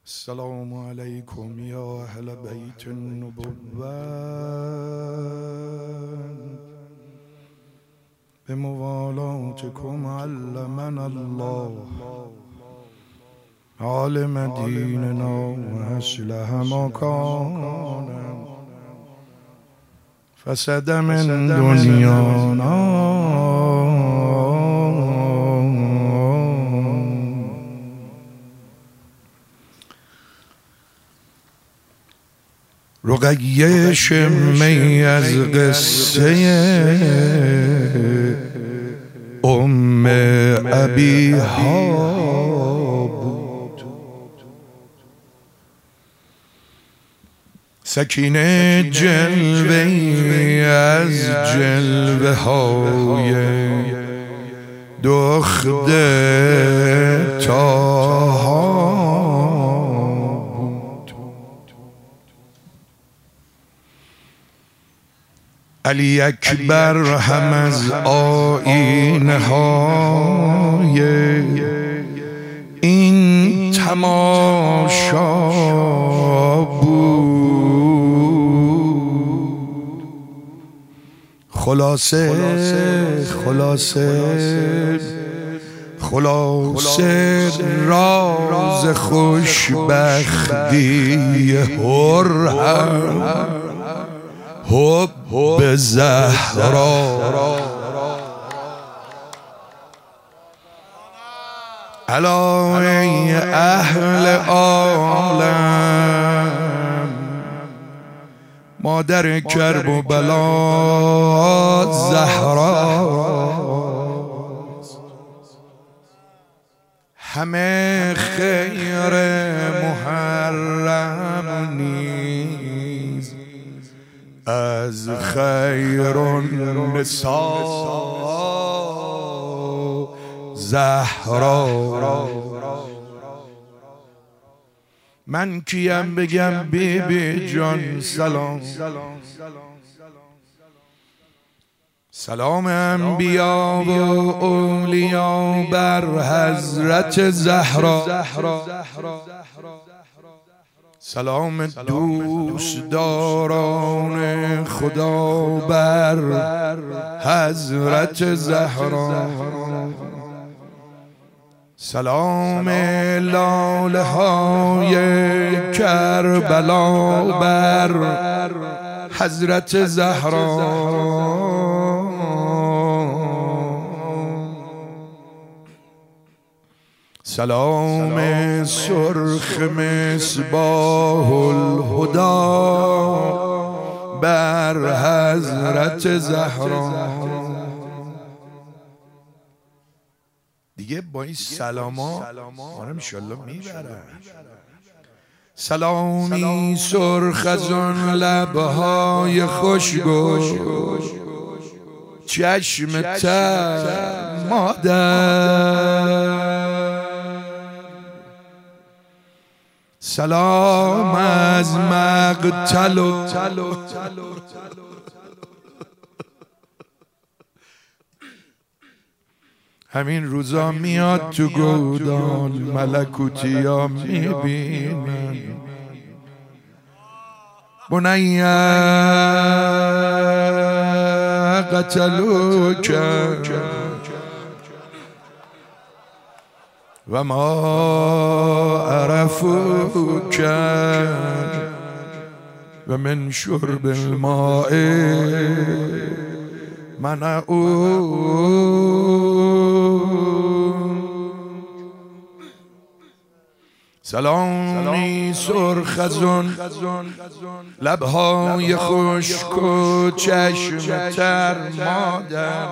السلام عليكم يا أهل بيت النبوة بموالاتكم علمنا الله عالم ديننا وأصلح مكاننا فسد من دنيانا رقیه شمی از قصه ام ابیها بود. سکینه جلوه‌ای از جلوه های دختر طاها علی اکبر هم از آیینه های این تماشا بود. خلاصه راز خوشبختی حب زهرا الا ای اهل عالم مادر کرب و بلا زهرا همه خیر محرم نیز از خیر النساء زهرا. من کیم بگم بی بی جان سلام سلام انبیا و اولیا بر حضرت زهرا. سلام دوستداران خدا بر حضرت زهرا. سلام لاله های کربلا بر حضرت زهرا. سلام سرخ مصباح الهدى بر حضرت زهرا. دیگه با این سلاما آرام انشالله میبرن. سلامی سرخ از آن لبهای خوشگو چشم تر مادر. سلام از مقتل و همین روزا میاد تو گودال ملکوتی ها میبینن بنیه قتلوک و ما عرفوک و من شرب الماء سلامی سرخ از آن لبهای خشک و چشم تر مادر.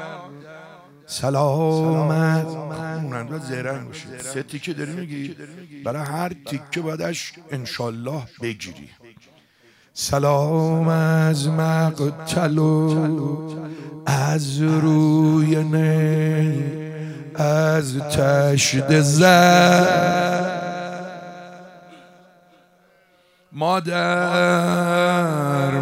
سلامت خوننده زرنگ باشید. 3 تیکه داری میگی برای هر تیکه بایدش انشالله بگیری. سلام از مقتل و از روی نی از تشت زر مادر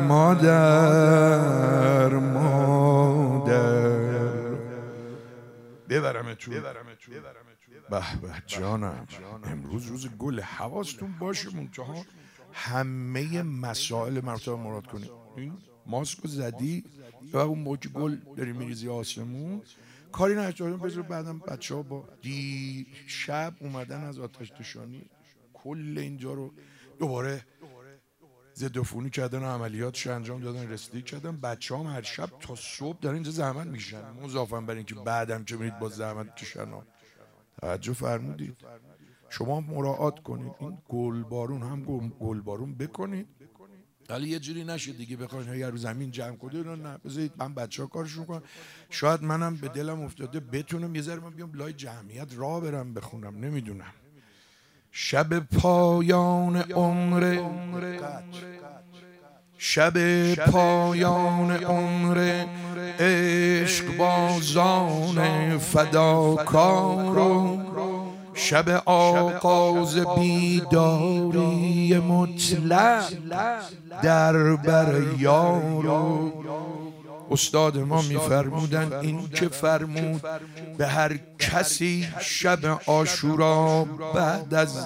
ببرم تو به به جانم، امروز روز گل. حواستون باشه منتها همه مسائل مرتبط مراد کنید. این ماسکو زدی و اون موج گل داری میریزی آسمون، کاری نشدیم. بذار بعدم بچه ها با شب اومدن از آتش نشانی کل اینجا رو دوباره ضد عفونی کردن، عملیاتش انجام دادن، رسیدگی کردن. بچه هم هر شب تا صبح دارن اینجا زحمت میکشن، مضافاً بر اینکه بعدم که میرید با زحمت کشن. توجه فرمودید؟ شما مراعات کنید این گلبارون هم گلبارون بکنید، ولی یه جوری نشه دیگه بخواین یا رو زمین جمع کنید. نه، بذارید من بچه‌ها کارشون کنن. شاید منم به دلم افتاده بتونم یه ذره من بیام لای جمعیت راه برم بخونم، نمیدونم. شب پایان عمر، شب پایان عمر عشق بازان فداکار، شب آغاز بیداری مطلق در بر یار. استاد ما میفرمودن این که فرمود به هر کسی شب عاشورا بعد از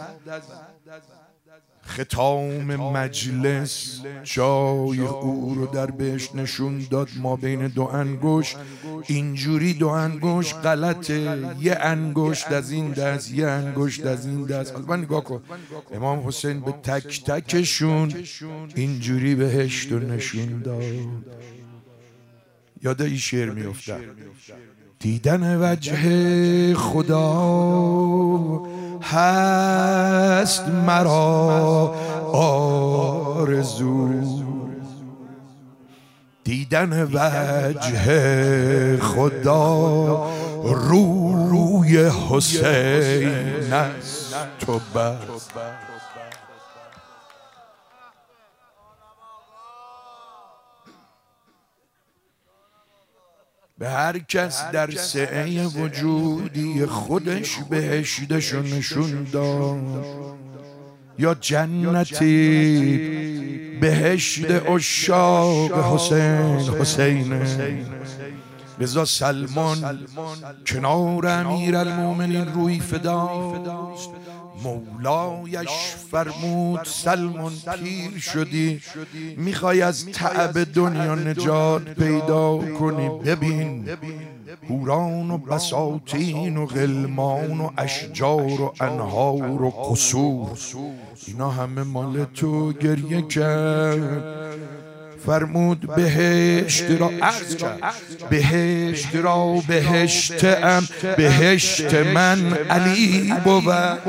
ختام مجلس جای او رو در بهشت نشون داد، ما بین دو انگشت. اینجوری دو انگشت غلطه، یه انگشت از این دست، یه انگشت از این دست. البته نگاه کن، امام حسین به تک تکشون اینجوری بهشت رو نشون داد. یاد این شعر میافتم، دیدن وجه خدا هست مرا آرزو، دیدن وجه خدا روی حسین است تو بس. به هر کس در سعی وجودی خودش بهشتشو نشون داد، یا جنتی بهشت عشاق حسین. لذا سلمان کنار امیرالمومنین روی فداست، مولایش فرمود سلمان پیر شدی، میخوای از تعب دنیا نجات پیدا کنی، ببین هوران و بساطین و غلمان و اشجار و انهار و قصور، اینا همه مال تو گریه کرد. فرمود بهشت را عرض کرد، بهشت را بهشتم، بهشت من علی بود.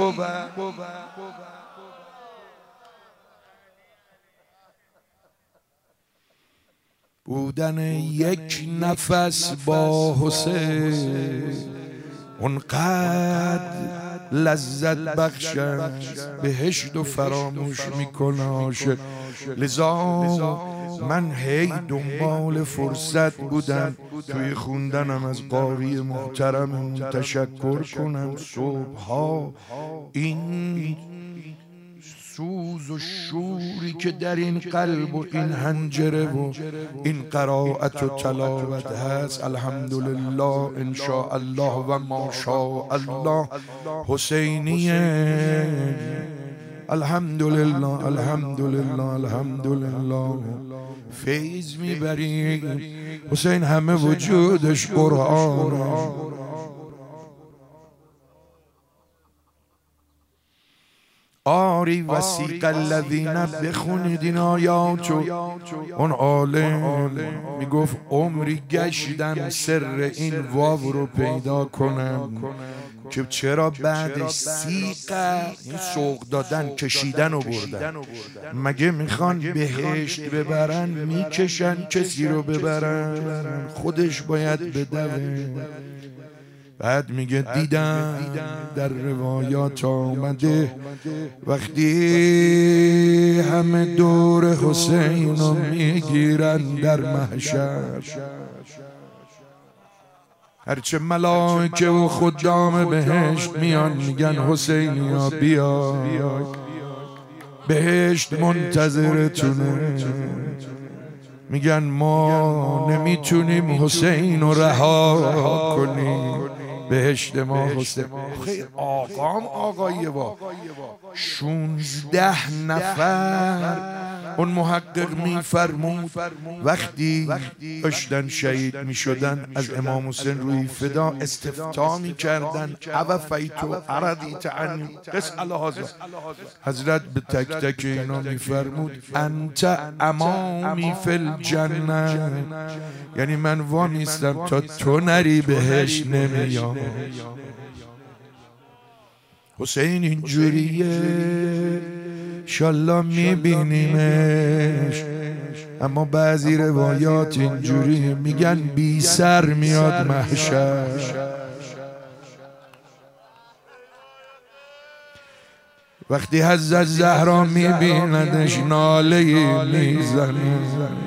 بودن یک نفس با حسین اونقدر لذت بخش است، بهشت و فراموش میکنه. لذا من هی دنبال فرصت بودم توی خوندنم از قاری محترم تشکر کنم. صبحها این سوز و شوری که در این قلب و این حنجره و این قرائت و تلاوت هست، الحمدلله انشاءالله و ماشاءالله حسینیه. الحمدلله الحمدلله الحمدلله فیض میبریم. حسین همه وجودش قرآن. آری وسیق الذین، بخونید این آیاتو. اون عالم میگفت عمری گشتم سر این واو رو پیدا کنم که چرا بعدش سیقه، این سوق دادن کشیدن و بردن. مگه میخوان بهشت ببرن میکشن کسی رو ببرن؟ خودش باید بدوه. بعد میگه دیدم در روایات آمده وقتی همه دور حسین رو میگیرن در محشر، هرچه ملائکه و خدام بهشت میان میگن حسینیا بیا، بهشت منتظرتونه. میگن ما نمیتونیم حسین رو رها کنیم. بهشت ما حسین. خیلی آقام آقاییه با 16 نفر اون محقق میفرمود وقتی داشتن شهید میشدن از امام حسین روی فدا استفتاء میکردن اوفیتو اردیت عنی اسأل هذا. حضرت به تک تک اینا میفرمود انت امامی فی الجنه، یعنی من وامیستم تا تو نری بهش نمیام. حسین اینجوریه انشالله میبینیمش، اما بعضی روایات اینجوری میگن بی سر میاد محشر. وقتی حضرت زهرا میبیندش ناله میزنه،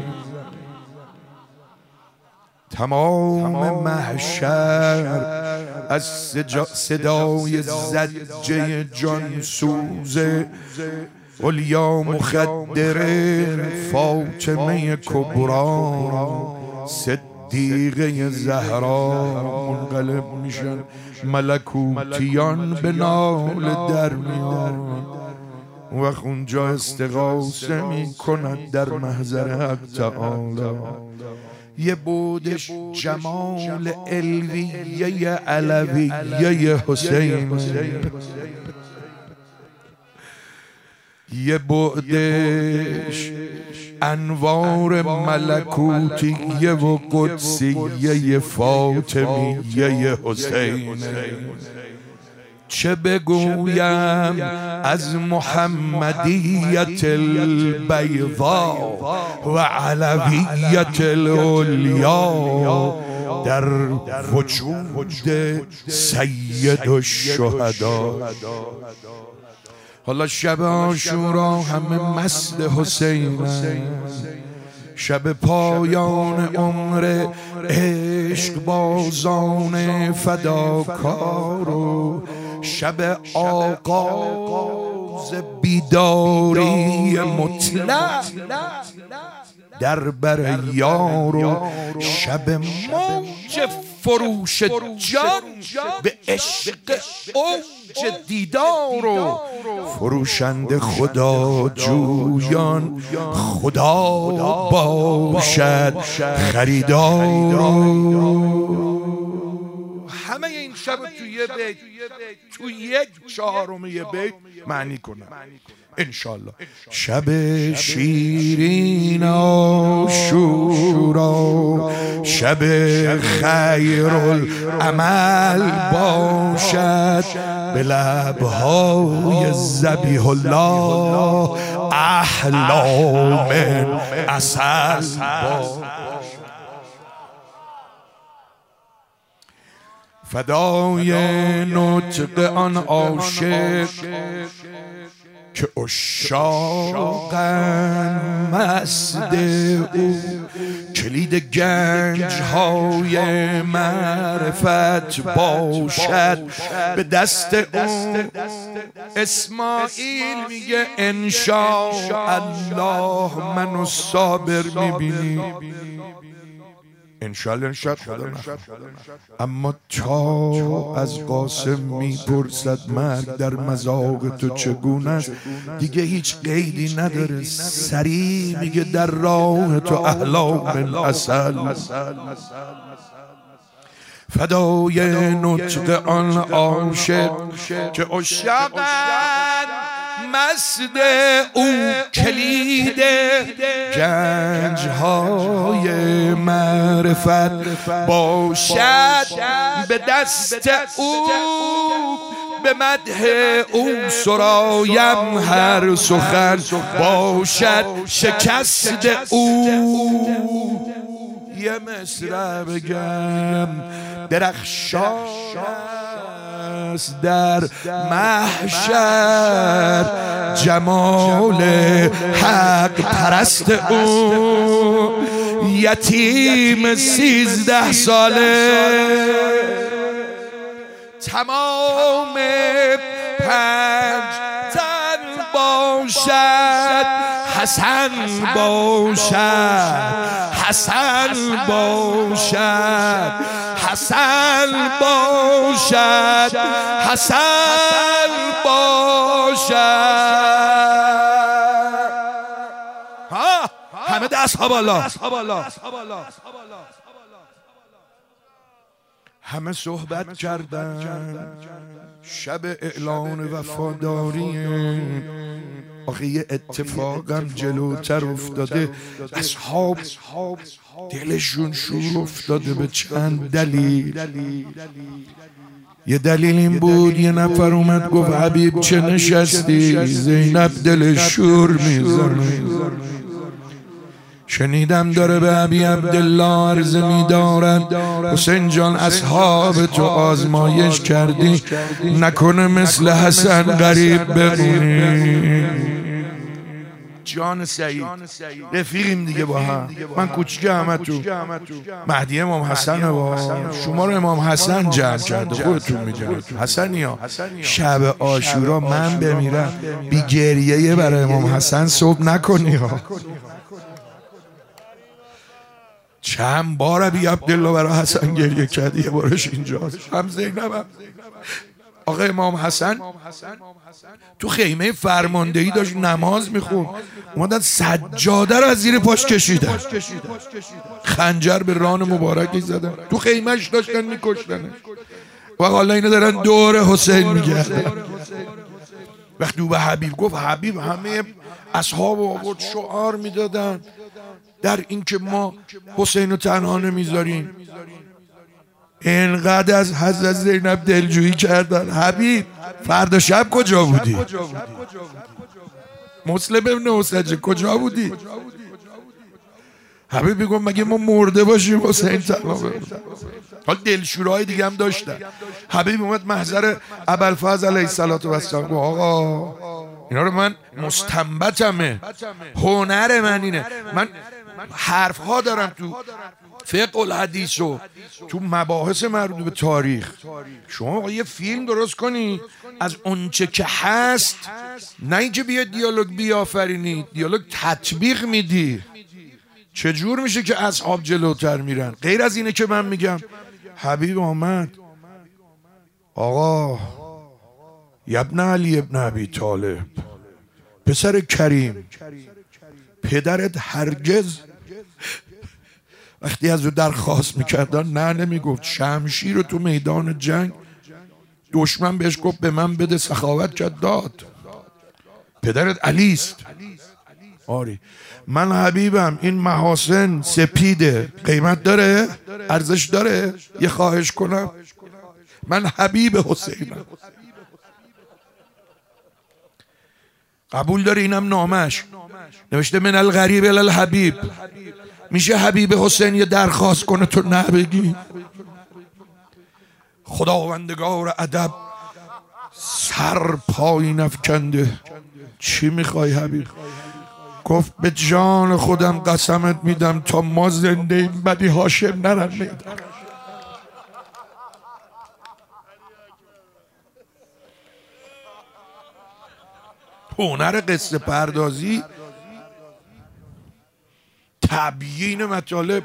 تمام محشر از صدای زجه جانسوز علیا مخدره فاطمه کبرا صدیقه زهرا منقلب میشن، ملکوتیان به ناله در میان و اونجا استغاثه میکنند در محضر حق تعالی. یه بودش جمال علویه علویه حسین، یه بعدش انوار ملکوتیه و قدسیه فاطمیه حسین. چه بگویم از محمدیت البیضا و علویت العلیا در وجود سید الشهدا. حالا شب عاشورا همه مست حسین، شب پایان عمر عشق بازان فداکار و شب آغاز بیداری مطلق در بر یار و شب موج فروش جان به عشق اوج دیدار و فروشند خدا جویان خدا باشد خریدار. همه این شب توی بیت توی یک چهارم یه بیت معنی کنم انشالله. شب شیرین عاشورا شب خیرالعمل باشد، به لبهای ذبیح الله احلا من عسل باشد. فدای نطق آن عاشق که عشاقن مست او، کلید گنج های معرفت باشد به دست او. اسماعیل میگه انشاءالله منو صابر میبینی، انشالله خدا نخواد. اما تا از قاسم میپرسد مرگ در مذاق تو چگونه است، دیگه هیچ قیدی نداره، سریع میگه در راه تو احلا من عسل. فدای نطق آن عاشق که عشاقن مست او، کلید گنج‌های معرفت باشد به دست او. به مدح او سرایم هر سخن باشد شکست او. یه مصرع بگم درخشان است در محشر جمال حق پرست او. یتیم 13 ساله تمام 5 تن باشد، حسن باشد، حسن باشد، حسن باشد، حسن باشد. همه دست ها بالا. همه صحبت کردن شب اعلان وفاداری. آخه یه اتفاقم جلوتر افتاده، اصحاب دلشون شور افتاده به چند دلیل. یه دلیل این بود یه نفر اومد گفت حبیب چه نشستی؟ زینب دلش شور میزنه. شنیدم داره به ابی عبدالله عرضه می‌دارد حسین جان اصحاب تو آزمایش کردی، نکنه مثل حسن غریب بمونی. جان سعید رفیقیم دیگه با هم، من کوچیک همه تو مهدی امام حسن با شما رو امام حسن جمع کرده، خودتون می‌دونید. حسنی ها شب عاشورا من بمیرم بی گریه برای امام حسن صبح نکنی ها. چند بار ابی عبدالله برای حسن گریه کرد، یه بارش اینجا هم زینبم. آقا امام حسن تو خیمه فرماندهی داشت نماز میخوند، اومدن سجاده رو از زیر پاش کشیدن، خنجر به ران مبارکی زدن، تو خیمهش داشتن میکشتن و حالا اینو دارن دور حسین میگردن. وقتی او به حبیب گفت، حبیب همه اصحاب آورد شعار میدادن در این که ما حسین رو تنها نمیذاریم. اینقدر از حضرت زینب دلجویی کردن. حبیب فردا شب کجا بودی؟ مسلم ابن حسین کجا بودی؟ حبیب میگم مگه ما مرده باشیم حسین تنها بمونه؟ حالا دلشورهای دیگه هم داشتن. حبیب اومد محضر ابوالفضل علیه السلام گفت آقا اینا رو من مستنبطمه، هنر من اینه، من حرف ها دارم تو فقه الحدیث و تو مباحث مربوط به تاریخ. شما یه فیلم درست کنی از اونچه که هست، نه اینکه بیا دیالوگ بیافرینی، دیالوگ تطبیق میدی. چجور میشه که اصحاب جلوتر میرن؟ غیر از اینه که من میگم حبیب آمد آقا ابن علی ابن ابی طالب، پسر کریم، پدرت هرگز وقتی از او درخواست میکردن نه نمیگفت. شمشیر رو تو میدان جنگ دشمن بهش گفت به من بده، سخاوت کرد داد. پدرت علی است. آری من حبیبم، این محاسن سپیده، قیمت داره، ارزش داره. یه خواهش کنم، من حبیب حسینم. قبول داری؟ اینم نامش نوشته من الغریب الی الحبیب. میشه حبیب حسین یه درخواست کنه تو نه بگی؟ خداوندگار ادب سر پایین افکنده. چی میخوای حبیب؟ گفت به جان خودم قسمت میدم تا ما زنده ایم بنی هاشم نرن میدن. هنر قصه پردازی، تبیین مطالب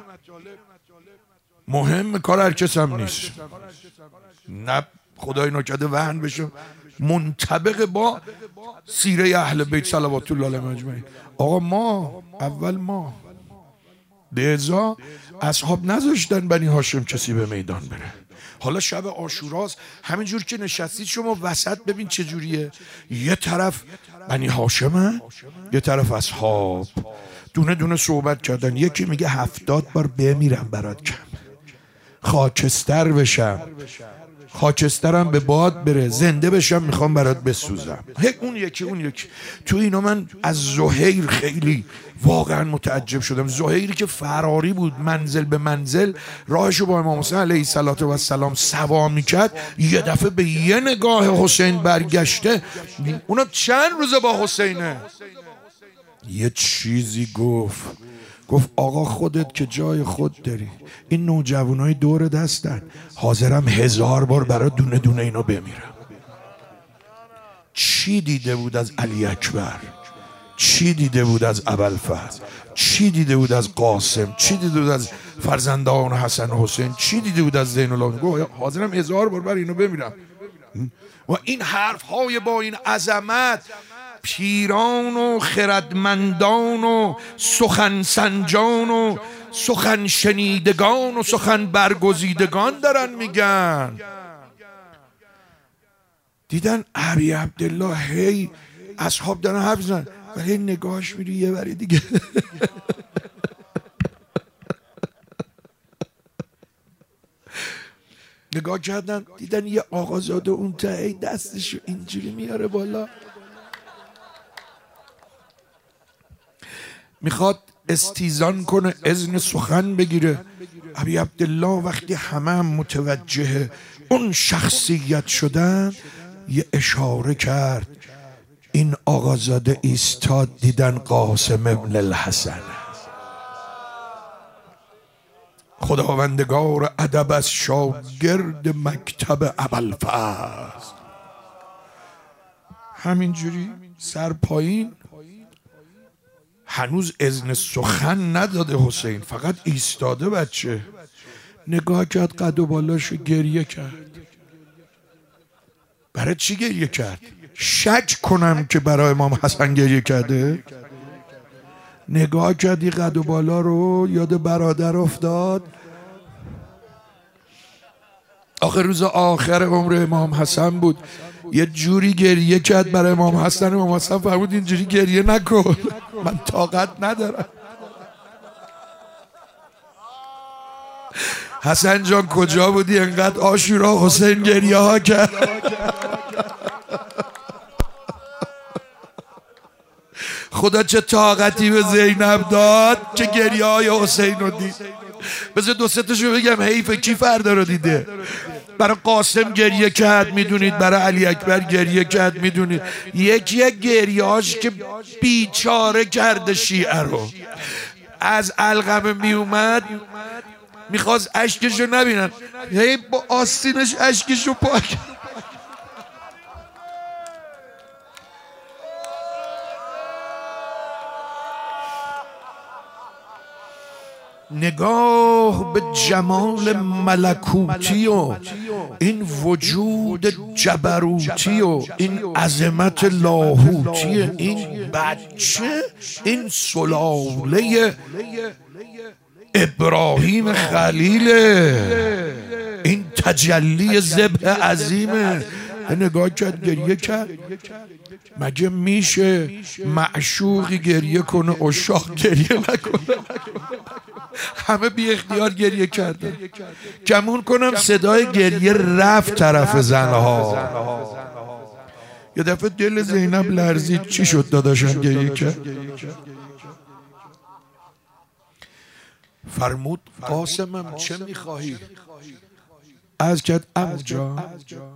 مهم، کار هر کس هم نیست. نه خدای نکرده وهن بشه، منطبق با سیره اهل بیت صلوات الله علیهم اجمعین. آقا ما اول ما لذا اصحاب نذاشتن بنی هاشم کسی به میدان بره. حالا شب عاشوراست، همینجور که نشستید شما وسط ببین چجوریه. یه طرف بنی هاشمه، یه طرف اصحاب، دونه دونه صحبت کردن. یکی میگه 70 بار بمیرم برات کم، خاکستر بشم، خاکسترم به باد بره، زنده بشم میخوام برات بسوزم. اون یکی تو اینا من از زهیر خیلی واقعا متعجب شدم. زهیری که فراری بود، منزل به منزل راهشو با امام حسین علیه السلام سوا میکرد، یه دفعه به یه نگاه حسین برگشته. اونا چند روزه با حسینه. یه چیزی گفت آقا خودت که جای خود داری، این نوجوانای دور دستن، حاضرم 1000 بار برای دونه دونه اینا بمیرم. چی دیده بود از علی اکبر؟ چی دیده بود از ابوالفضل، چی دیده بود از قاسم، چی دیده بود از فرزندان حسن و حسین، چی دیده بود از زین الله. گفت حاضرم 1000 بار بر اینو بمیرم. و این حرف های با این عظمت پیران و خردمندان و سخن سنجان و سخن شنیدگان و سخن برگزیدگان دارن میگن. دیدن ابی عبدالله هی اصحاب دارن حرف میزنن ولی نگاهش میری یه بری دیگه. نگاه کردن دیدن یه آقازاده اون ته دستشو اینجوری میاره بالا، میخواد استیزان کنه، اذن سخن بگیره. ابی عبدالله وقتی همه متوجه اون شخصیت شدن یه اشاره کرد. این آقازاده ایستاد، دیدن قاسم ابن الحسن. خداوندگار ادب از شاگرد مکتب ابوالفضل همینجوری سر پایین، هنوز اذن سخن نداده حسین، فقط ایستاده. بچه نگاه کرد قد و بالاشو، گریه کرد. برای چی گریه کرد؟ شک کنم که برای امام حسن گریه کرده. نگاه کردی قد و بالا رو، یاد برادر افتاد. آخر روز آخر عمر امام حسن بود، یه جوری گریه کرد برای امام حسن. امام حسن فرمود اینجوری گریه نکن، من طاقت ندارم. حسن جان کجا بودی انقدر عاشورا حسین گریه ها کرد؟ خدا چه طاقتی به زینب داد که گریه های حسین رو دید. بذار دو سه تاشو بگم، حیفه کی فردا رو دیده. برای قاسم گریه کرد میدونید، برای علی اکبر گریه کرد میدونید. یکی گریهاش که بیچاره کرده شیعه رو. از علقمه میومد میخواست اشکشو نبینن، هی با آستینش اشکشو پاک. نگاه به جمال ملکوتی و این وجود جبروتی و این عظمت لاهوتی این بچه، این سلاله ابراهیم خلیله، این تجلی ذبح عظیمه. نگاه کرد گریه کرد. مگه میشه معشوقی گریه کنه عشاق گریه نکنه؟ همه بی اختیار گریه کردن. گمون کنم صدای گریه رفت طرف زنها. یه دفعه دل زینب لرزید. چی شد داداشم گریه کرد؟ فرمود قاسمم چه میخواهی؟ عرض کرد عمو جان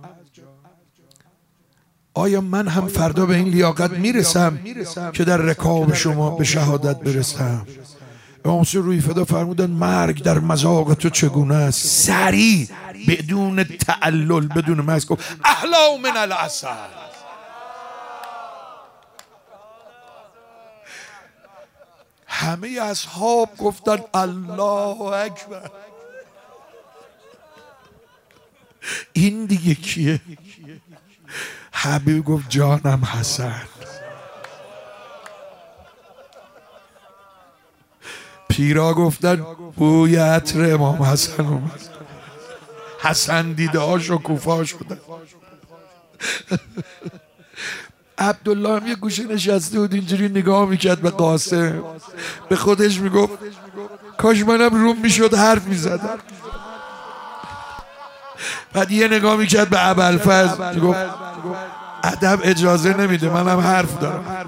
آیا من هم فردا به این لیاقت میرسم که در رکاب شما به شهادت برسم؟ امام حسین روی فدا فرمودن مرگ در مذاق تو چگونه است؟ سریع بدون تعلل بدون مزح گفت احلا من العسل. همه اصحاب گفتن الله اکبر. این دیگه کیه؟ حبیب گفت جانم حسن. پیرا گفتن بوی عطر امام حسن اومد. حسن دیده ها شکوفا شدن. عبدالله هم یه گوشه نشسته بود اینجوری نگاه میکرد به قاسم، به خودش میگفت کاش منم روم میشد حرف میزدم. بعد یه نگاه میکرد به ابوالفضل میگفت ادب اجازه نمیده منم حرف دارم.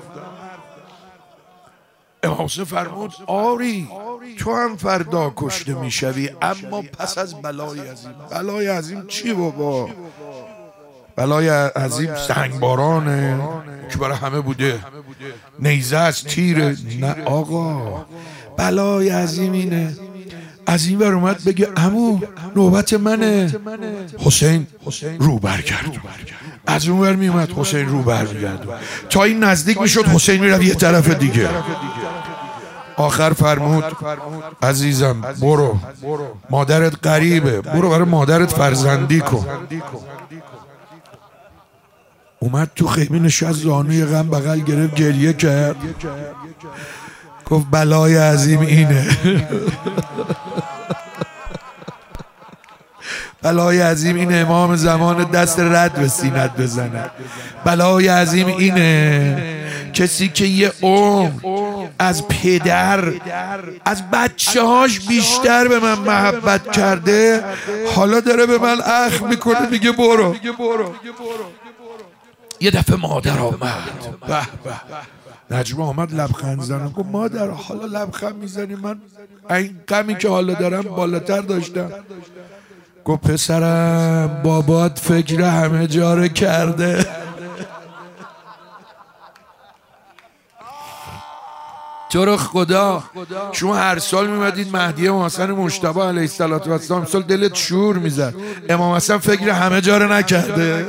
امام حسین فرمود آری تو هم فردا کشته میشوی، اما پس از بلای عظیم. بلای عظیم چی بابا؟ بلای عظیم سنگبارانه که برای همه بوده، نیزه از تیره. نه آقا، بلای عظیم اینه از این ور اومد بگه عمو نوبت منه. حسین رو برگرد از اون ور میومد، حسین رو برمیگرد تا این نزدیک میشد، حسین میرفت یه طرف دیگه. آخر فرمود عزیزم برو، مادرت غریبه، برو برای مادرت فرزندی کن. اومد تو خیمه نشست، زانوی غم بغل گرفت، گریه کرد، گفت بلای عظیم اینه. بلای عظیم اینه امام زمان دست رد به سینت بزنه. بلای عظیم اینه کسی که یه عمر از پدر، از بچه هاش بیشتر به من محبت کرده، حالا داره به من اخم میکنه میگه برو. یه دفعه مادر آمد، به به، نجمه آمد لبخند زنه، گفت مادر حالا لبخند میزنی؟ من این غمی که حالا دارم بالاتر داشتم. گفت پسرم بابات فکر همه جا رو کرده. تو رو خدا شما هر سال میمدید مهدی امام حسن مجتبی علیه السلام، سال دلت شور میزد امام حسن فکر همه جا رو نکرده.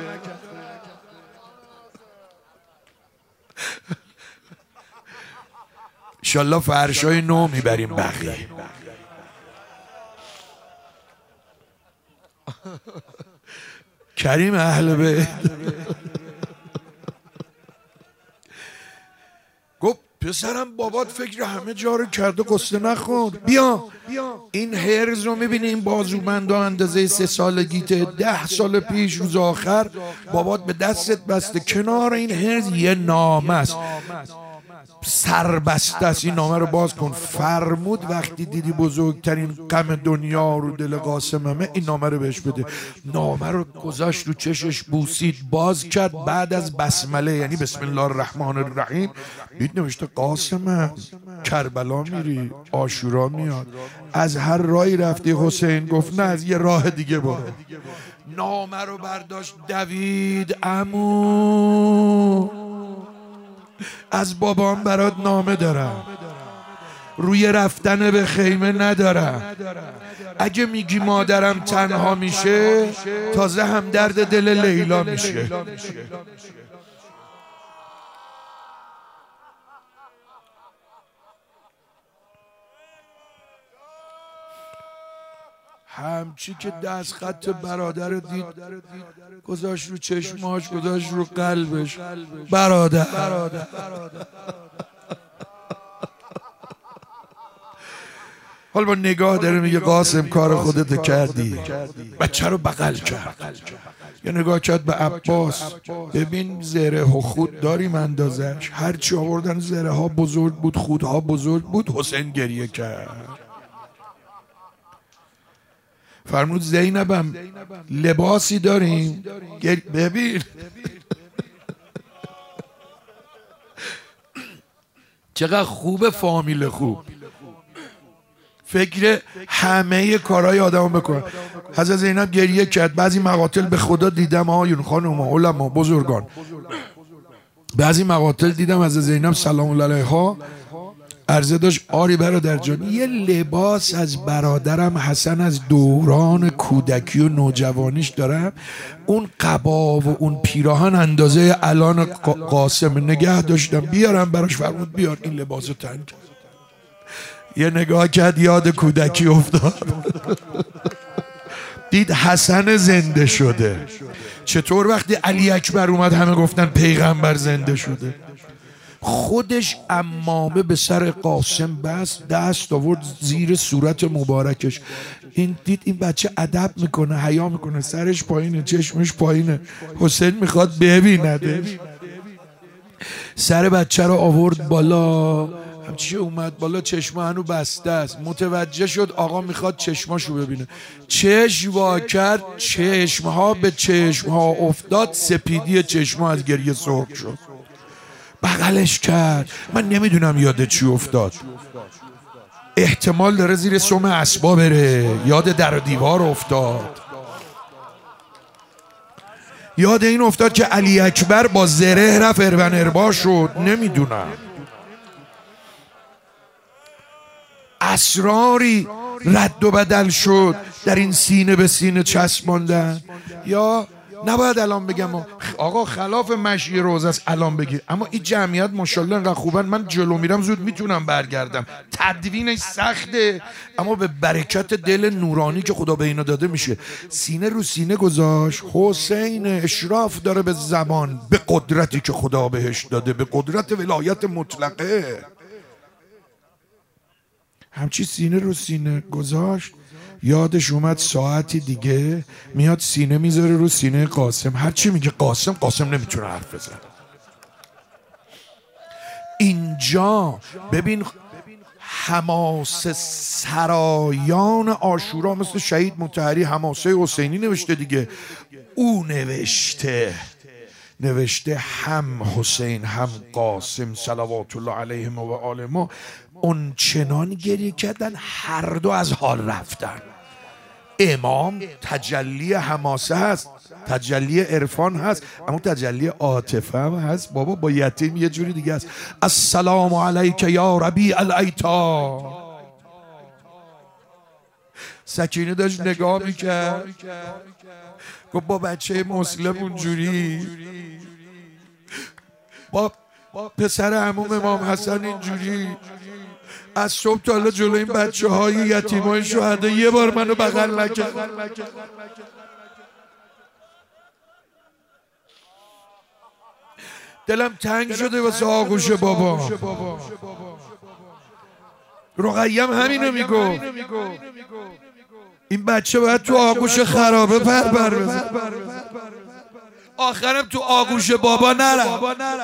انشالله فرشای نو میبریم بقیه. کریم اهل بیت. گفت پسرم بابات فکر همه جا رو کرده، قصه نخور، بیا این هرز رو میبینی، این بازوبندا اندازه 3 سالگیته، 10 سال پیش روز آخر بابات به دستت بسته، کنار این هرز یه نامه است، سربسته است، این نامه رو باز کن. فرمود وقتی دیدی بزرگترین غم دنیا رو دل قاسممه، این نامه رو بهش بده. نامه رو گذاشت رو چشش، بوسید، باز کرد، بعد از بسمله یعنی بسم الله الرحمن الرحیم دید نوشته قاسمم کربلا میری، عاشورا میاد، از هر راهی رفتی حسین؟ گفت نه از یه راه دیگه برو. نامه رو برداشت دوید، عمو از بابام برات نامه دارم، روی رفتن به خیمه ندارم، اگه میگی مادرم تنها میشه تازه هم درد دل لیلا میشه. همچی که دست خط برادر دید گذاشت رو چشماش، گذاشت رو قلبش، برادر. حالا با نگاه داره میگه قاسم کار خودت کردی. بچه رو بغل کرد، یه نگاه کرد به عباس، ببین زره و خود داریم اندازش، هرچی آوردن زره ها بزرگ بود، خودها بزرگ بود. حسین گریه کرد، فرمود زینبم لباسی داریم؟ ببین چقدر خوب فامیل خوب، فکر همه کارهای آدم بکن. حضرت زینب گریه کرد. بعضی مقاتل به خدا دیدم آیون خانم علما بزرگان، بعضی مقاتل دیدم حضرت زینب سلام الله علیها عرضه داشت آری برادر جان، یه لباس از برادرم حسن از دوران کودکی و نوجوانیش دارم، اون قبا و اون پیراهن اندازه الان قاسم نگه داشتم، بیارم براش. فرمود بیار. این لباسو تن کرد، یه نگاه کرد یاد کودکی افتاد، دید حسن زنده شده. چطور وقتی علی اکبر اومد همه گفتن پیغمبر زنده شده؟ خودش عمامه به سر قاسم بست، دست آورد زیر صورت مبارکش. این دید این بچه ادب میکنه، حیا میکنه، سرش پایینه، چشمش پایینه، حسین میخواد ببیندش. سر بچه رو آورد بالا، همچی اومد بالا، چشمه هنو بسته است، متوجه شد آقا میخواد چشماشو ببینه. چشم وا کرد، چشمها به چشمها افتاد، سپیدی چشمها از گریه سرخ شد. بغلش کرد. من نمیدونم یاد چی افتاد، احتمال داره زیر سم اسبا بره، یاد در و دیوار افتاد، یاد این افتاد که علی اکبر با زره رفت ارون اربا شد، نمیدونم. اسراری رد و بدل شد در این سینه به سینه چسباندن، یا نباید الان بگم آقا خلاف مشی روزه است الان بگی، اما این جمعیت ماشاءالله انقدر خوبن من جلو میرم زود میتونم برگردم. تدوینش سخته اما به برکت دل نورانی که خدا به اینا داده میشه. سینه رو سینه گذاشت. حسین اشراف داره به زبان، به قدرتی که خدا بهش داده، به قدرت ولایت مطلقه. همچی سینه رو سینه گذاشت. یادش اومد ساعتی دیگه میاد سینه میذاره رو سینه قاسم. هرچی میگه قاسم نمیتونه حرف بزنه. اینجا ببین حماسه سرایان عاشورا مثل شهید مطهری حماسه حسینی نوشته دیگه. او نوشته هم حسین هم قاسم صلوات الله علیهم و آلهما اون چنان گریه کردن هر دو از حال رفتن. امام تجلی حماسه هست، تجلی عرفان هست، اما تجلی عاطفه هم هست. بابا با یتیم یه جوری دیگه است. السلام علیک یا ربیع الایتام. سکینه داشت نگاه میکرد گفت با بچه مسلم اونجوری، با پسر عموم امام حسن اینجوری، از صبح تا حالا جلوی این بچه های یتیم های شهدا یه بار منو بغل نکرد. دلم تنگ شده واسه آغوش بابا. رقیم همینو میگو، این بچه باید تو آغوش خرابه پر بزن، آخرم تو آغوش بابا نره.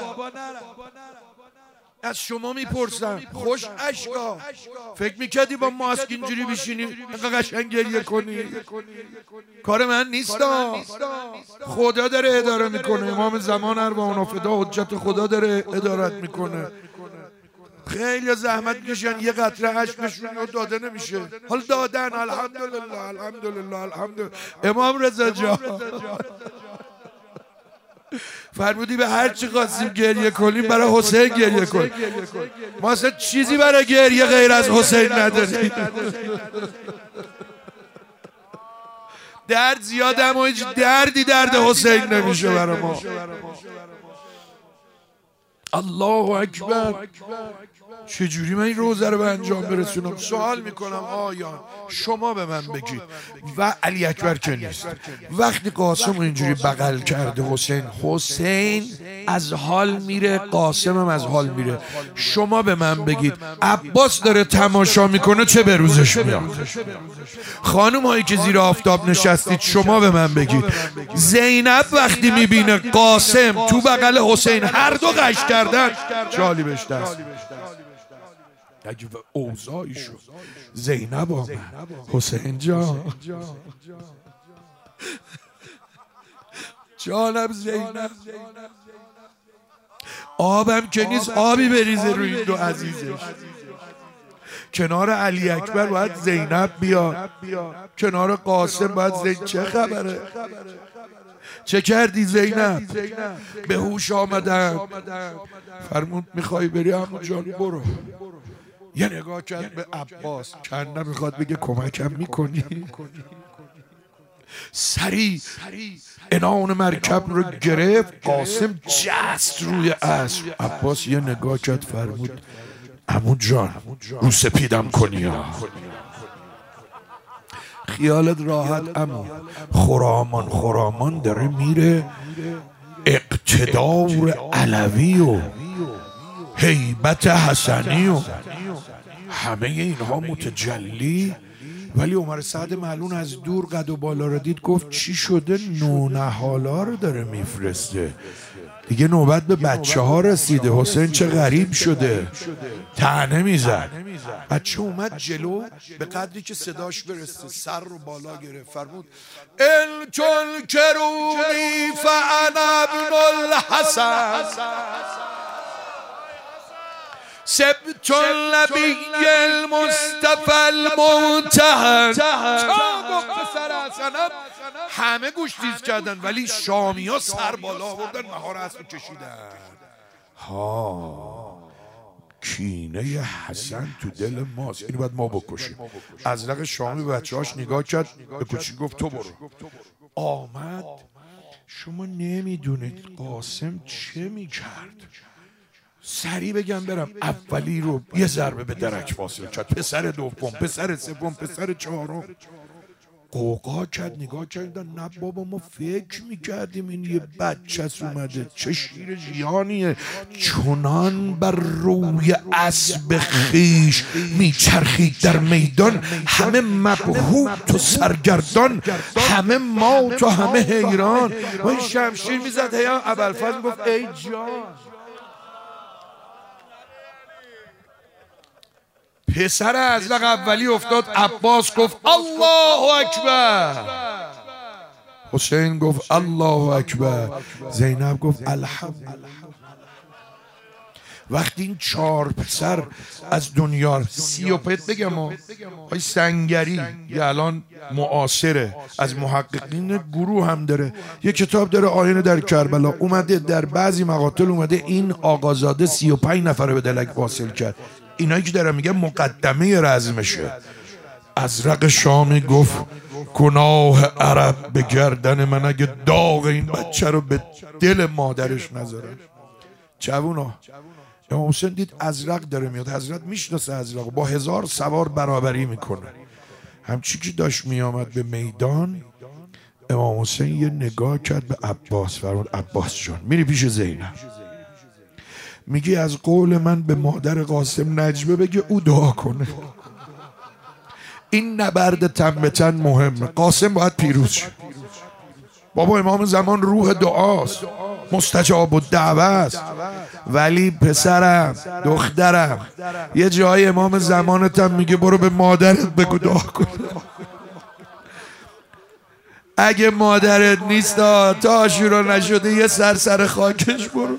از شما میپرسم خوش اشکا فکر میکردی با ماسک اینجوری بشینی اینقدر قشنگ گریه کنی؟ کار من نیستا، خدا داره اداره میکنه. امام زمان ارواحنا فدا حجت خدا داره ادارت میکنه. خیلی زحمت میکشن یه قطره اشکشون داده نمیشه، حالا دادن الحمدلله. امام رضا جان فرمودی به هر چی خواستیم گریه کنیم برای حسین گریه کن. ما اصلا چیزی برای گریه غیر از حسین نداریم. درد زیاد اما هیچ دردی درد حسین نمیشه برای ما. الله اکبر. چجوری من این روزه رو به انجام برسونم؟ سوال میکنم آیان شما به من بگید و علی اکبر که نیست. وقتی قاسم اینجوری بغل کرده حسین از حال میره، قاسم هم از حال میره. شما به من بگید عباس داره تماشا میکنه چه به روزش میاد؟ خانم هایی که زیر آفتاب نشستید شما به من بگید زینب وقتی میبینه قاسم تو بغل حسین هر دو قش کردن چالی بهش دست اگه اوضاعی شد. زینب آمد حسین جان جانم زینب آبم که نیست آبی بریزه روی این دو عزیزش. کنار علی اکبر باید زینب بیاد، کنار قاسم باید زینب. چه خبره؟ چه کردی زینب؟ به هوش آمدن فرمود میخوای بری عمو جان برو. یه نگاه کرد به عباس کنده میخواد بگه کمکم میکنی؟ سریع انان مرکب رو گرفت. قاسم جست روی اسب. عباس یه نگاه کرد فرمود عمو جان رو سپیدم کنی ها. خیالت راحت عمو. خرامان داره میره اقتدار علوی و هیبت حسنی و همه اینها متجلی. ولی عمر سعد معلون از دور قد و بالا رو دید گفت چی شده؟ نونهالا رو داره میفرسته دیگه، نوبت به بچه ها رسیده. حسین چه غریب شده، طعنه میزد. بچه اومد جلو به قدری که صداش برسه سر رو بالا گرفت فرمود ان تنکرونی فانا ابن الحسن سبت النبی المصطفى المنتهى. همه گوش تیز کردن ولی شامی ها سر بالا آوردن مهار اسب کشیدن. کینه حسن تو دل ماست، اینو باید ما بکشیم. ازرق شامی به بچه هاش نگاه کرد به کوچیک گفت تو برو. آمد شما نمیدونید قاسم چه میکرد. سریع بگم برم، اولی رو یه ضربه به درک واصل کرد، پسر دوم، پسر سوم، پسر چهارم قوقا کرد، نگاه کردن، نه بابا ما فکر میکردیم این یه بچه‌س اومده، چه شیر ژیانیه، چنان بر روی اسب خویش میچرخید در میدان، همه مبهوت و سرگردان، همه مات و همه حیران. و این شمشیر میزد، هیا ابوالفضل گفت ای جان. پسر ازرق اولی افتاد، عباس گفت الله اکبر، حسین گفت الله اکبر، زینب گفت الحمدلله. وقتی این 4 پسر از دنیا 30 بگم های سنگری یه الان معاصره، از محققین گروه هم داره، یه کتاب داره آینه در کربلا، اومده در بعضی مقاطع اومده این آقازاده 35 نفر به دلک واصل کرد. اینایی که دارم میگم مقدمه رزمشه. ازرق شامی گفت گناه عرب به گردن من اگه داغ این بچه رو به دل مادرش نذارم. جوونا، امام حسین دید ازرق داره میاد، حضرت میشناسه ازرق، با 1000 سوار برابری میکنه. همچی که داشت میامد به میدان، امام حسین یه نگاه کرد به عباس، فرمود عباس جان میری پیش زینب، میگی از قول من به مادر قاسم نجمه بگه او دعا کنه. این نبرد تن به تن مهمه، قاسم باید پیروز شه. بابا امام زمان روح دعاست، مستجاب الدعوه است. ولی پسرم، دخترم، یه جای امام زمانتم میگه برو به مادرت بگو دعا کنه. اگه مادرت نیست تا عاشورا نشده یه سر خاکش برو.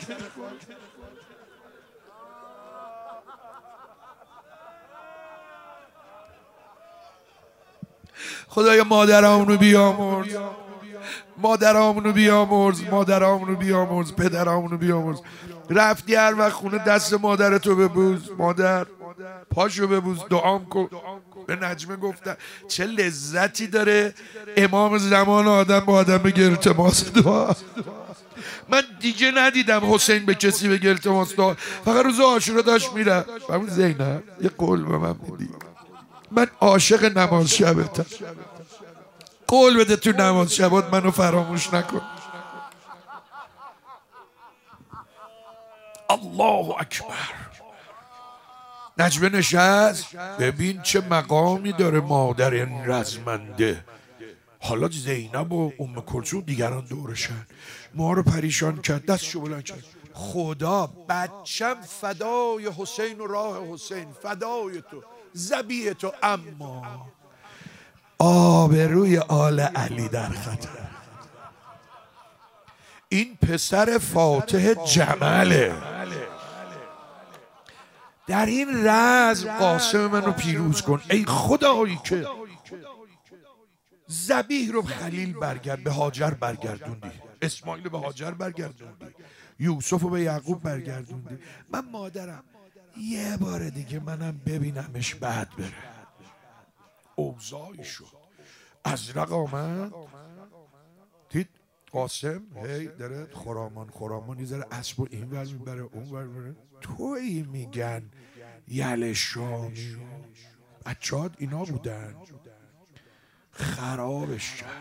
خدایا مادرامونو بیامرز، مادرامونو بیامرز، مادرامونو بیامرز، پدرامونو بیامرز. رفتی هر وقت خونه دست مادرتو ببوس، مادر پاشو ببوس، دعام کن. به نجمه گفتن چه لذتی داره امام زمان آدم با آدم بگه التماس دعا. من دیگه ندیدم حسین به کسی بگه التماس دعا، فقط روز عاشورا داشت میره. همون زینب یه قول به من میدی، من عاشق نماز شبتم، قول بده تو نماز شبات منو فراموش نکن. الله اکبر. نجمه نشست، ببین چه مقامی داره مادر این رزمنده. حالا زینب و کلثوم دیگران دورشن، ما رو پریشان کرد، دستشو بلند کرد، خدا بچم فدای حسین و راه حسین، فدای تو، ذبیح تو، اما آبروی آل علی در خطر. این پسر فاتح جمله، در این رزم قاسم منو پیروز کن ای خدایی که ذبیح رو خلیل به هاجر برگردوندی، اسماعیل به هاجر برگردوندی، یوسف رو به یعقوب برگردوندی. من مادرم یه بار دیگه منم ببینمش بعد بره. اوضاعی شد. ازرق آمد، دید قاسم هی داره خرامان یه ذره اسب و این ور میبره اون ور میبره. تویی میگن یل شامی، بچه‌هات اینا بودن، خرابش کرد.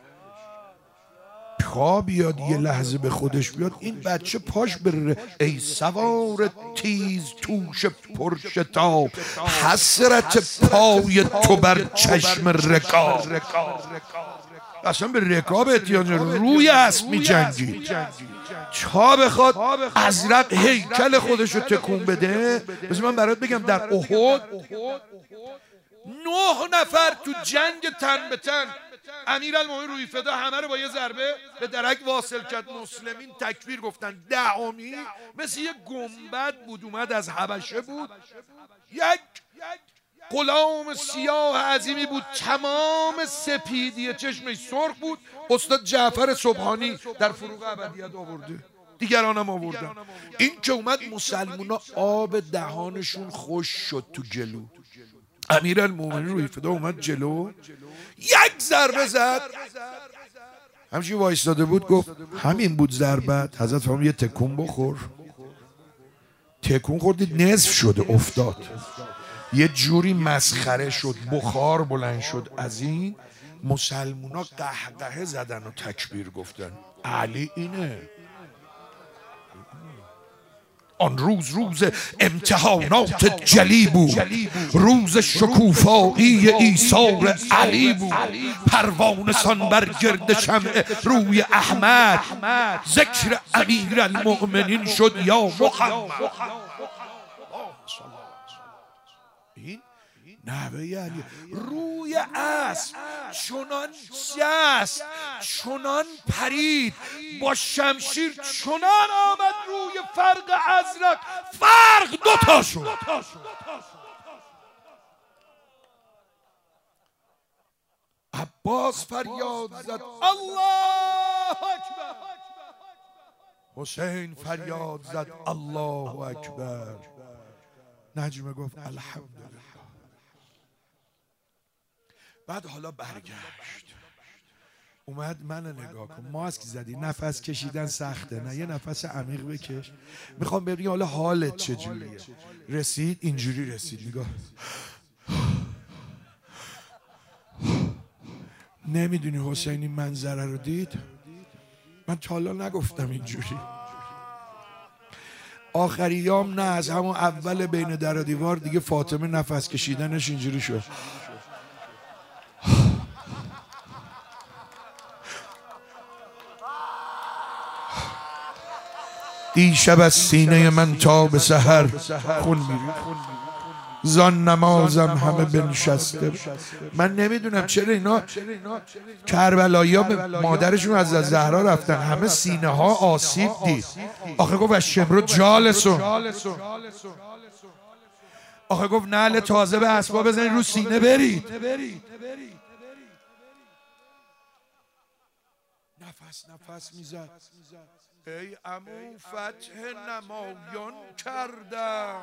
پا بیاد یه لحظه به خودش بیاد، این بچه پاش بره. ای سوار تیز توش پرشتاب، حسرت پای تو بر چشم رکاب. اصلا به رکاب احتیاج روی اسب می جنگی. چا بخواد ازرق هیکل خودش رو تکون بده. بذار من برات بگم در احد 9 نفر تو جنگ تن به تن امیرالمومنین روی فدا همه رو با یه ضربه به درک واصل کرد. مسلمین تکبیر گفتن. 10می مثل یه گنبد بود، اومد از حبشه بود، یک غلام سیاه عظیمی بود، تمام سپیدی چشمش سرخ بود. استاد جعفر سبحانی در فروغ ابدیت آورده، دیگران هم آوردن. این که اومد مسلمونا آب دهانشون خوش شد تو جلو. امیرالمومنین روی فدا اومد جلو، یک ضربه زد، همچی وایستاده بود گفت همین بود ضربت. حضرت فرمود یه تکون بخور. تکون خوردید نصف شده افتاد. یه جوری مسخره شد، بخار بلند شد از این. مسلمونا قهقهه زدن و تکبیر گفتن علی اینه. آن روز روز امتحانات جلی بود، روز شکوفایی ایثار علی بود. پروانه سان بر گرد شمع روی احمد، ذکر امیرالمؤمنین شد یا محمد. این نحوه علی روی اسب چنان جست، چنان پرید، با شمشیر چنان آمد روی فرق ازرق، فرق دوتا شد. عباس فریاد زد الله اکبر. حسین فریاد زد الله اکبر. نجمه گفت الحمدلله. بعد حالا برگشت اومد منو نگاه کن، ماسک زدی، نفس کشیدن سخته، نه یه نفس عمیق بکش. میخوام ببینی حالا حالت چجوریه. رسید اینجوری رسید، نگاه. نمیدونی حسین این منظره رو دید؟ من تا حالا نگفتم اینجوری. آخریام نه، از همون اول بین در و دیوار دیگه فاطمه نفس کشیدنش اینجوری شد. دیشب از سینه من تا به سحر خون میرید، زان نمازم همه بنشسته. من نمیدونم چرا اینا کربلایی ها به مادرشون از زهرا رفتن، همه سینه ها آسیب دید. آخه گفت از شمرو جالسون، آخه گفت نعل تازه به اسباب بزنید رو سینه برید. نفس میزد. ای عمو فتح نمایان کردم،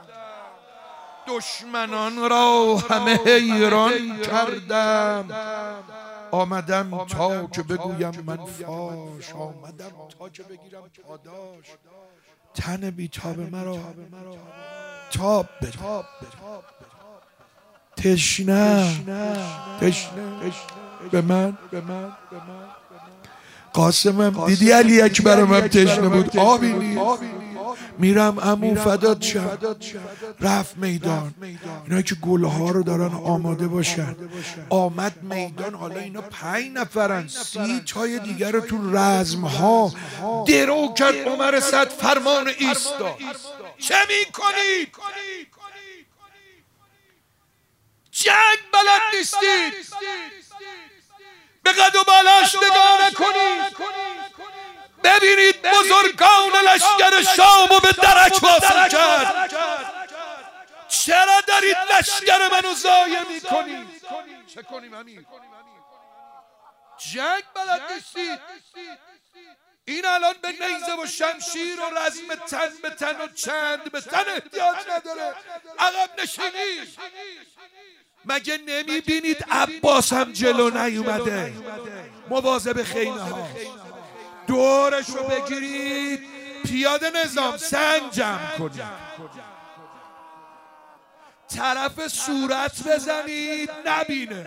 دشمنان را همه حیران کردم. آمدم تا که بگویم من فاش، آمدم تا که بگیرم پاداش. تن بیتاب مرا تاب بده، تشنه به من. قاسمم دیدی علی اکبرم هم تشنه بود، آبی نیست. میرم عمو فدات شم. رفت میدان، اینا که گلها رو دارن آماده باشن. آمد میدان، حالا اینا 5 نفرن، 30 تای دیگر رو تو رزمها درو کرد. عمر صد فرمان ایستا. چه میکنید؟ جنگ بلد نیستید، به قد و بالش نگاه نکنید. ببینید بزرگان لشکر شام رو به درک واصل کرد. چرا دارید لشکر منو ضایع میکنید؟ چه کنیم امیر؟ جنگ بلد نیستید. این الان به نیزه و شمشیر و رزم تن به تن و چند به تن احتیاج نداره. عقب نشینید. مگه نمیبینید عباس هم جلو نیومده؟ مواظب خیمه ها، دورش رو بگیرید، پیاده نظام سنگ جمع کنید، طرف صورت بزنید نبینه.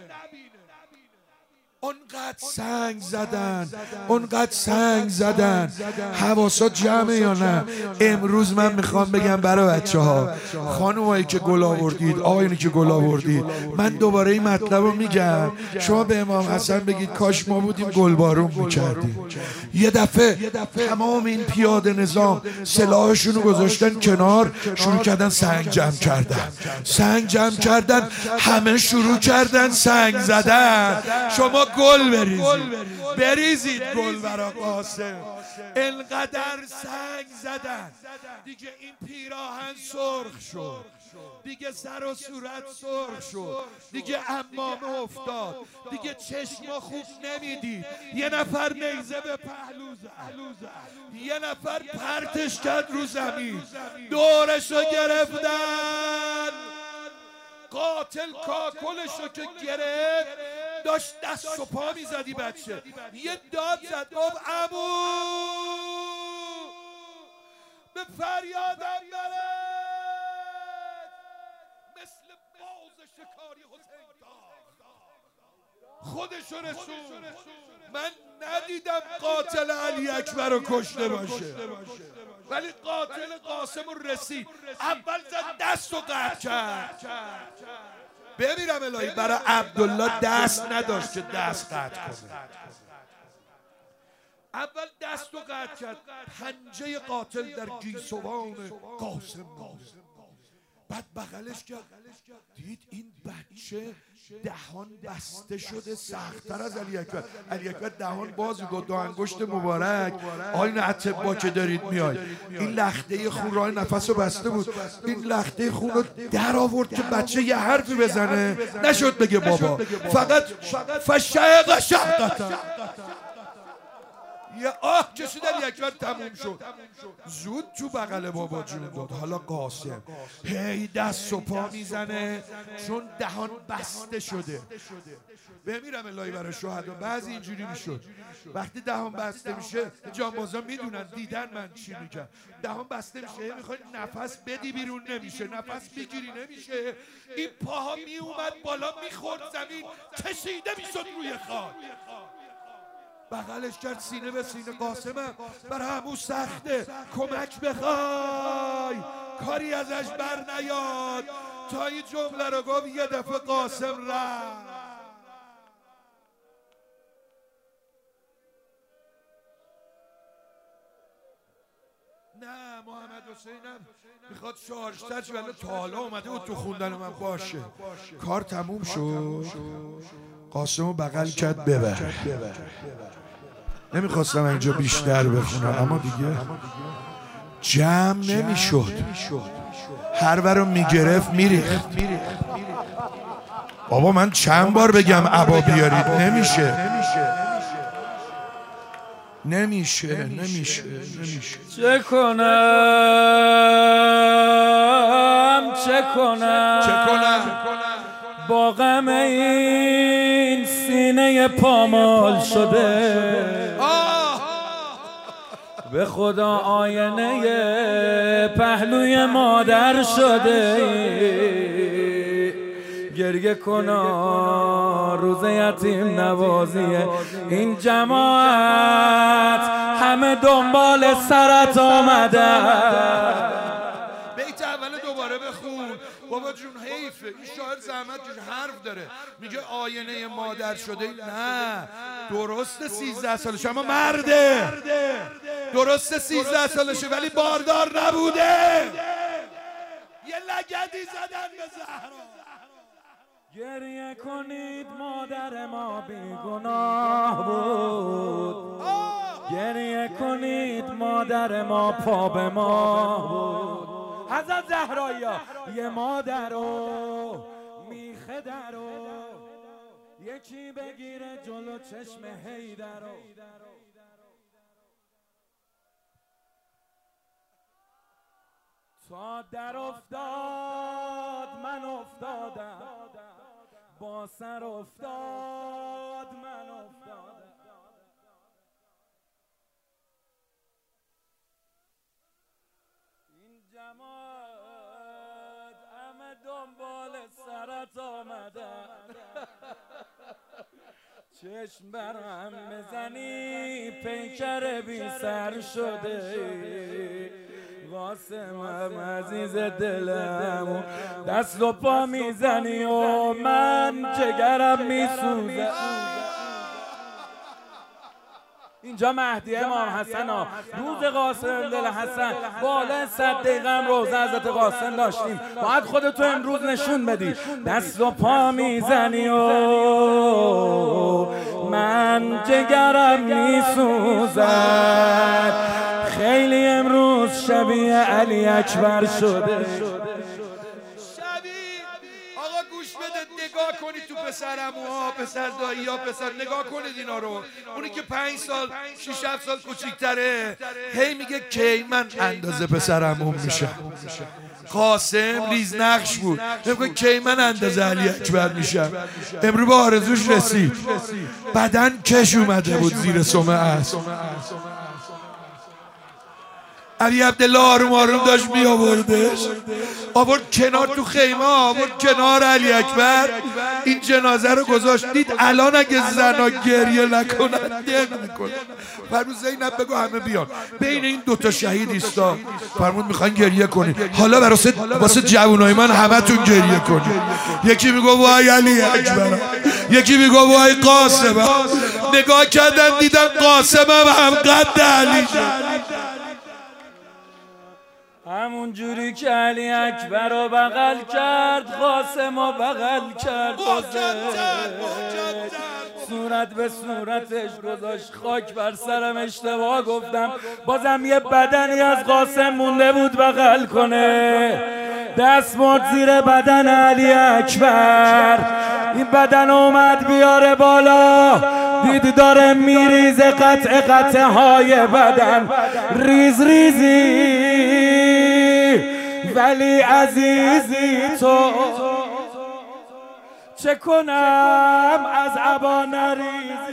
اونقدر سنگ زدن. حواسات جمعه یا نه؟ امروز من میخوام بگم برای بچه ها، خانومایی که گل آوردید، آقایونی که گل آوردید، من دوباره این مطلب رو میگم. شما به امام حسن بگید کاش ما بودیم گلبارون میکردیم. یه دفعه تمام این پیاده نظام سلاحشون رو گذاشتن کنار، شروع کردن سنگ جمع کردن. همه شروع کردن سنگ زدن. شما گل بریزید گل برا قاسم. انقدر سنگ زدن دیگه این پیراهن سرخ شد، دیگه سر و صورت سرخ شد، دیگه عمامه افتاد، دیگه چشما خوب نمیدید. یه نفر نیزه به پهلو زد، یه نفر پرتش کرد رو زمین، دورشو گرفتن. قاتل کاکلشو که گرفت، داشت دست و پا میزدی بچه، یه داد زد گفت عمو به فریادم برد، مثل باز شکاری حسین خودشو رسون. من ندیدم قاتل علی اکبر رو کشته باشه، ولی قاتل قاسم رو رسید، اول زد دست رو قطع کرد. بمیرم الهی برای عبدالله دست نداشت که دست قطع کنه، اول دست رو قطع کرد، پنجه قاتل در گیسوان قاسم بود. بعد بغلش کرد، دید این بچه دهان بسته شده سخت‌تر از علی اکبر. علی اکبر دهان باز بود، دو انگشت مبارک. آین اطبا که دارید میای، این لخته خون راه نفس رو بسته بود، این لخته خون رو در آورد که بچه یه حرفی بزنه، نشد بگه بابا، فقط فشق شهقتا، یه آه کشید علی اکبر، تموم شد. زود تو بغل بابا جون داد. حالا قاسم هی دست و پا میزنه چون دهان بسته شده. بمیرم الهی برای شهدا بعضی اینجوری میشد، وقتی دهان بسته میشه جانبازا میدونن، دیدن من چی میگم، دهان بسته میشه میخوای نفس بدی بیرون نمیشه، نفس بگیری نمیشه، این پاها میومد بالا میخورد زمین، کشیده میشد روی خاک. بغلش کرد سینه به سینه، قاسمم بر همون سخته، کمک بخوای، کاری ازش بر نیاد. تا این جمله رو گفت یه دفعه قاسم رفت. نه محمد حسینم میخواد شارژتر شه، ولی تا حالا اومده بود تو خوندن من باشه. کار تموم شد، قاسمو بغل کرد ببر. نمیخواستم اینجا بیشتر بخونم، اما دیگه جمع نمیشد، هر ورو میگرفت میریخت. بابا من چند بار بگم عبا بیارید، نمیشه. چه کنم با غم این سینه پامال شده، به خدا آینه پهلوی مادر شده. گریه کنا روز یتیم نوازی این جماعت، همه دنبال سرت آمده. بیت اول دوباره بخون بابا جون، حیفه این شاعر زحمت جون حرف داره، میگه آینه مادر شده. نه درسته 13 سالشه، اما مرده، درسته 13 سالشه ولی باردار نبوده. یه لگدی زدن به زهرا. گریه کنید مادر ما بیگناه بود، گریه کنید مادر ما پا به ما بود. حضرت زهرایا یه مادر و میخه در و یکی بگیره جلو چشم حیدر و تا در افتاد من افتادم، با سر افتاد من افتادم. این جماعت همه دنبال سرت آمدن، چشم برم بزنی پیکر بی سر شده. قاسمم عزیز دلم دست و پا میزنی و من جگرم میسوزه. اینجا مهدی امام حسن ها، روز قاسم دل حسن بالا 100 دقیقه هم روزه حضرت قاسم داشتیم. باید خودتو امروز نشون بدی، دست و پا میزنی و من جگرم میسوزد. خیلی امروز شبیه علی اکبر شده. آقا گوش بده، نگاه کنید تو پسرموها، پسر دایی ها، پسر، نگاه کنید اینا رو. اونی که 5 سال 6 7 سال کوچیک‌تره هی میگه کی من اندازه پسرموم میشم. قاسم ریز نقش بود. نمیگه کی من اندازه علی اکبر میشم. امروز به آرزوش رسید. بدن کش اومده بود زیر سم اسب. علی عبدالله آروم آروم داشت می آوردش، آورد کنار تو خیمه، آورد کنار علی اکبر. این جنازه رو گذاشت. دید الان اگه زنا گریه نکنن دق میکنن. فرمود زینب بگو همه بیان. بین این دوتا شهید ایستا. فرمود میخواین گریه کنین، حالا واسه جوانای من همه تون گریه کنین. یکی میگو وای علی اکبر، یکی میگو وای قاسم. نگاه کردن دیدن قاسم هم قد علی شد. همون جوری که علی اکبر رو بغل کرد قاسم رو بغل کرد، صورت به صورتش گذاشت. خاک بر سرم، اشتباه گفتم. بازم یه بدنی از قاسم مونده بود بغل کنه. دست برد زیر بدن علی اکبر. این بدن اومد بیاره بالا، دید داره میریزه قطعه های بدن، ریز ریزی. ولی عزیزی تو چه کنم از عبا نریزی.